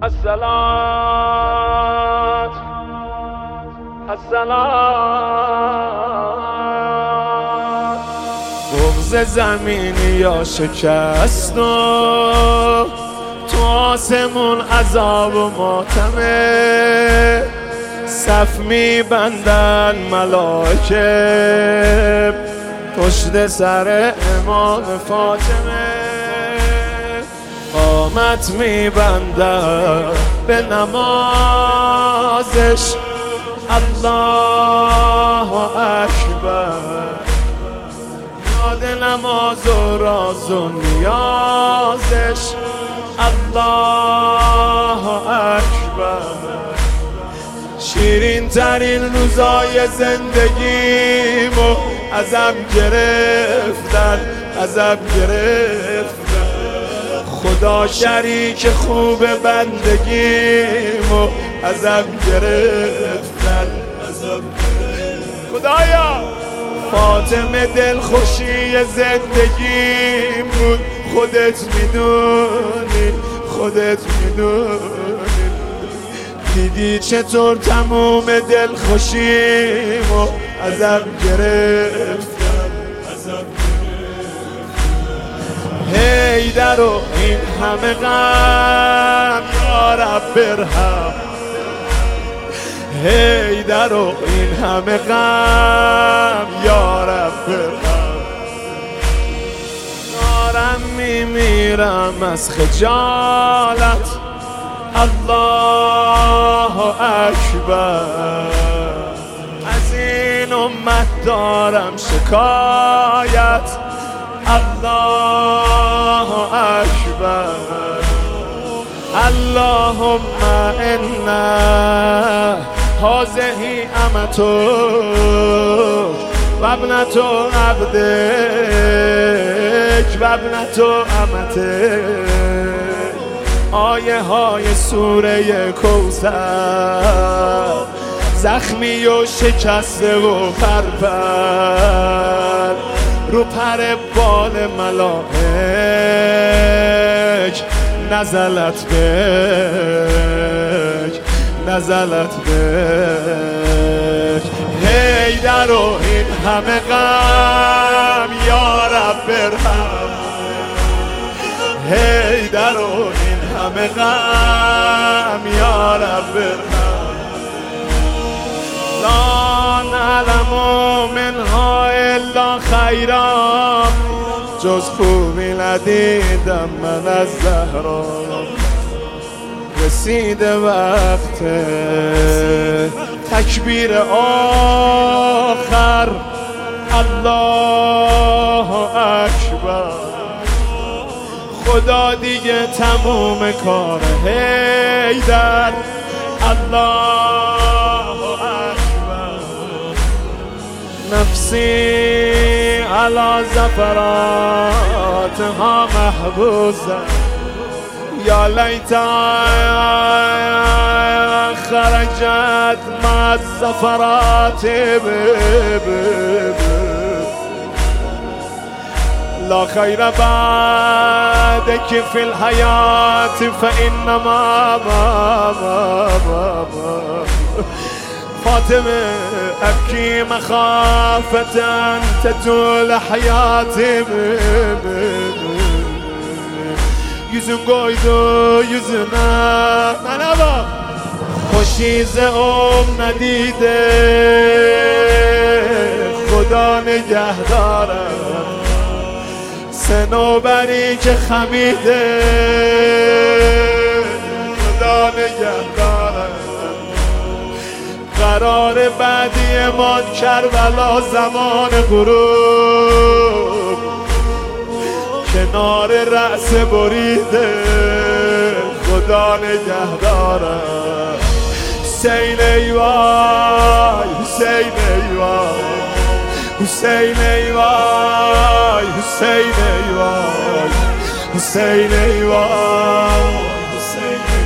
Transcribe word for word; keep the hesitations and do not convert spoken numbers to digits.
الصلاة الصلاة بغض زمینی یا شکست و تو آسمون عذاب و ماتمه صف میبندن ملائکه پشت سر امام فاطمه قامت میبندن به نمازش الله اکبر یاد نماز و راز و نیازش الله اکبر شیرین ترین روزای زندگیمو ازم گرفتن ازم گرفتن خدا شریک خوب بندگیمو ازم گرفتن ازم گرفتن خدایا فاطمه دل خوشی زندگیم بود خودت میدونی خودت میدونی دیدی چطور تموم دل خوشیمو ازم گرفتن ازم هی در و این همه غم یا رب برهم هی در و این همه غم یا رب برهم دارم میمیرم از خجالت الله اکبر از این امت دارم شکایت الله اکبر اللهم ان هذه امتک و ابنة عبدک و ابنة امتک آیه های سوره کوثر زخمی و شکسته و پرپر رو پر بال ملائک نزلت بک نزلت بک هی در و این همه غم یا رب برهم هی در و این همه غم یا رب برهم لا نعلم منها الا خیرا جز خوبی ندیدم من از زهرا رسیده وقت تکبیر آخر الله اکبر خدا دیگه تموم کار حیدر الله اکبر نفسی علی زفراتها محبوسه یا لیتها خرجت مع الزفرات لا خیر بعدك في الحياة فإنما فاطمه ابكي مخافة تطول حياتي yüzün koydu yüzüne merhaba خوشی ام ندیده خدا نگهداره صنوبری که خمیده خدا نگهداره قرار بعدی ما کربلا زمان غروب کنار رأس بریده خدا نگهداره حسین ای وای حسین ای وای حسین ای وای حسین ای وای حسین ای وای حسین